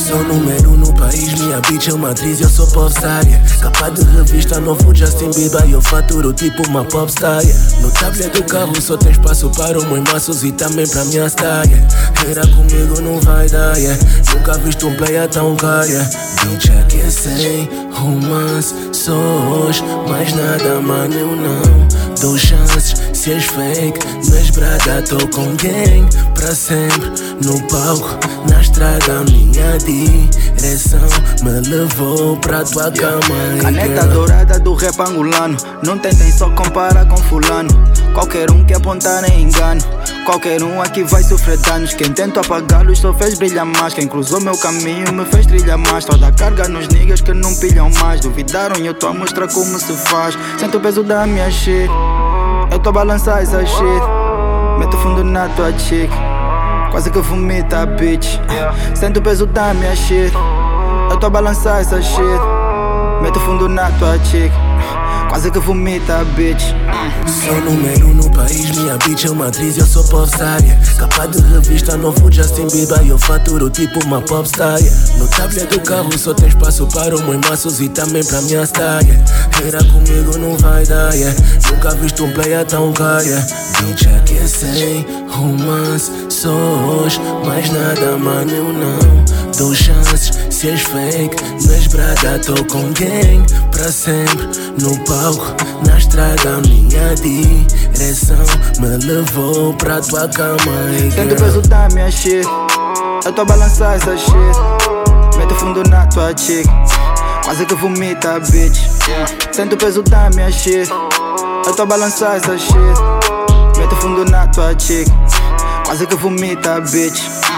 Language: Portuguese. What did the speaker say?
Sou número 1 no país, minha bitch é uma atriz, eu sou popstar. Capa de revista, novo Justin Bieber, eu faturo tipo uma popstar. No tablet do carro só tem espaço para os meus maços e também pra minha style. Era comigo não vai dar, nunca visto um player tão caia. Bitch aqui é sem romance, só hoje, mais nada mano eu não dou chances. Se és fake, na esbrada tô com gang pra sempre. No palco, na estrada, minha direção me levou pra tua cama. Caneta dourada do rap angolano, não tentem só comparar com fulano. Qualquer um que apontar é engano, qualquer um aqui vai sofrer danos. Quem tenta apagá-los só fez brilhar mais. Quem cruzou meu caminho me fez trilhar mais. Toda carga nos niggas que não pilham mais. Duvidaram e eu tô a mostrar como se faz. Sento o peso da minha shit, eu tô a balançar essa shit. Meto fundo na tua chick, quase que vomita bitch. Sento o peso da minha shit, eu tô a balançar essa shit. Meto fundo na tua chick, quase que vomita bitch. Sou número 1 no país, minha bitch é uma atriz, eu sou popstar. Capa de revista, novo Justin Bieber, eu faturo tipo uma popstar. No tablet do carro só tem espaço para os meus maços e também pra minha style. Era comigo não vai dar, nunca visto um player tão caia. Bitch aqui é sem romance, só hoje, mais nada mano eu não dou chances. Se és fake, na esbrada tô com gang pra sempre. No palco, na estrada, minha direção me levou pra tua cama. Sento o peso da minha shit, eu tô a balançar essa shit. Meto fundo na tua chick, quase que vomita bitch. Sento o peso da minha shit, eu tô a balançar essa shit. Meto fundo na tua chick, quase que vomita bitch.